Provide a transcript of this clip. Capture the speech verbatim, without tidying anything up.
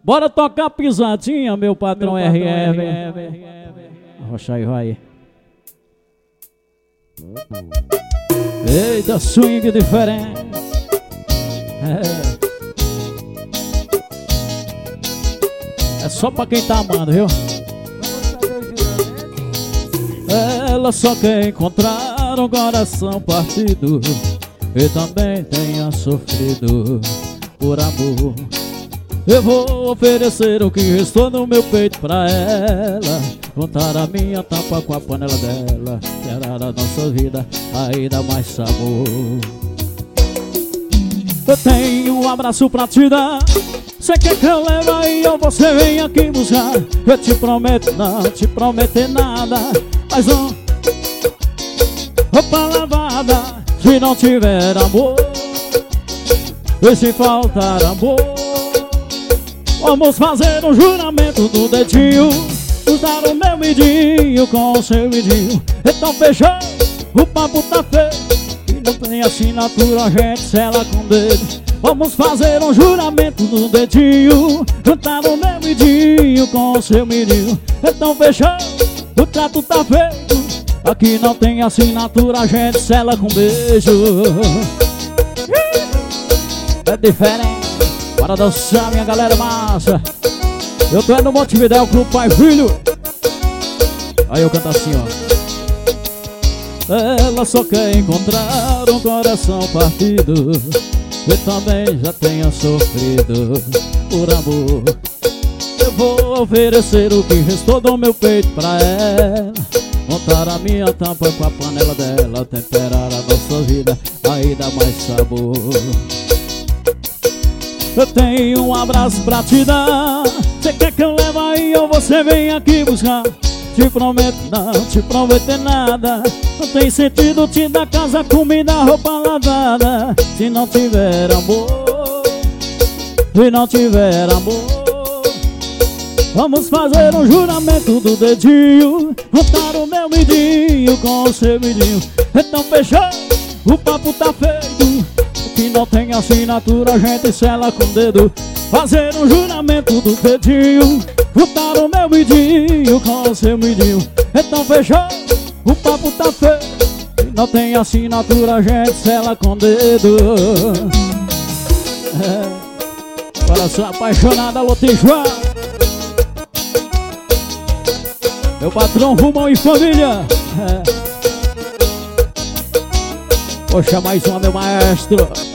Bora tocar pisadinha, meu patrão, meu patrão R R. Rocha aí, vai. Eita, swing diferente. É. É só pra quem tá amando, viu? Ela só quer encontrar um coração partido e também tenha sofrido por amor. Eu vou oferecer o que restou no meu peito pra ela, juntar a minha tampa com a panela dela, gerar a nossa vida ainda mais sabor. Eu tenho um abraço pra te dar, cê quer que eu leve aí ou você vem aqui buscar? Eu te prometo não te prometer nada, mas não roupa lavada se não tiver amor. E se faltar amor, vamos fazer um juramento do dedinho, usar o meu midinho com o seu midinho. Então fechou, o papo tá feio e não tem assinatura, a gente sela com dedo. Vamos fazer um juramento do dedinho, juntar o meu midinho com o seu midinho. Então fechou, o trato tá feito, aqui não tem assinatura, a gente sela com beijo. É diferente. Bora dançar, minha galera massa. Eu tô no Montevidéu, Clube Pai Filho. Aí eu canto assim, ó. Ela só quer encontrar um coração partido e também já tenha sofrido por amor. Eu vou oferecer o que restou do meu peito pra ela, montar a minha tampa com a panela dela, temperar a nossa vida, aí dá mais sabor. Eu tenho um abraço pra te dar, cê quer que eu leve aí ou você vem aqui buscar? Te prometo não te prometer nada, não tem sentido te dar casa, comida, roupa lavada se não tiver amor. Se não tiver amor, vamos fazer um juramento do dedinho, juntar o meu midinho com o seu midinho. Então fechou, o papo tá feito, que não tem assinatura, a gente sela com o dedo. Fazer um juramento do dedinho, juntar o meu midinho com o seu midinho. Então fechou, o papo tá feito, que não tem assinatura, a gente sela com o dedo. É. Coração apaixonado, alô Tijuá. Meu patrão Rumão e família. É. Poxa, mais uma, meu maestro.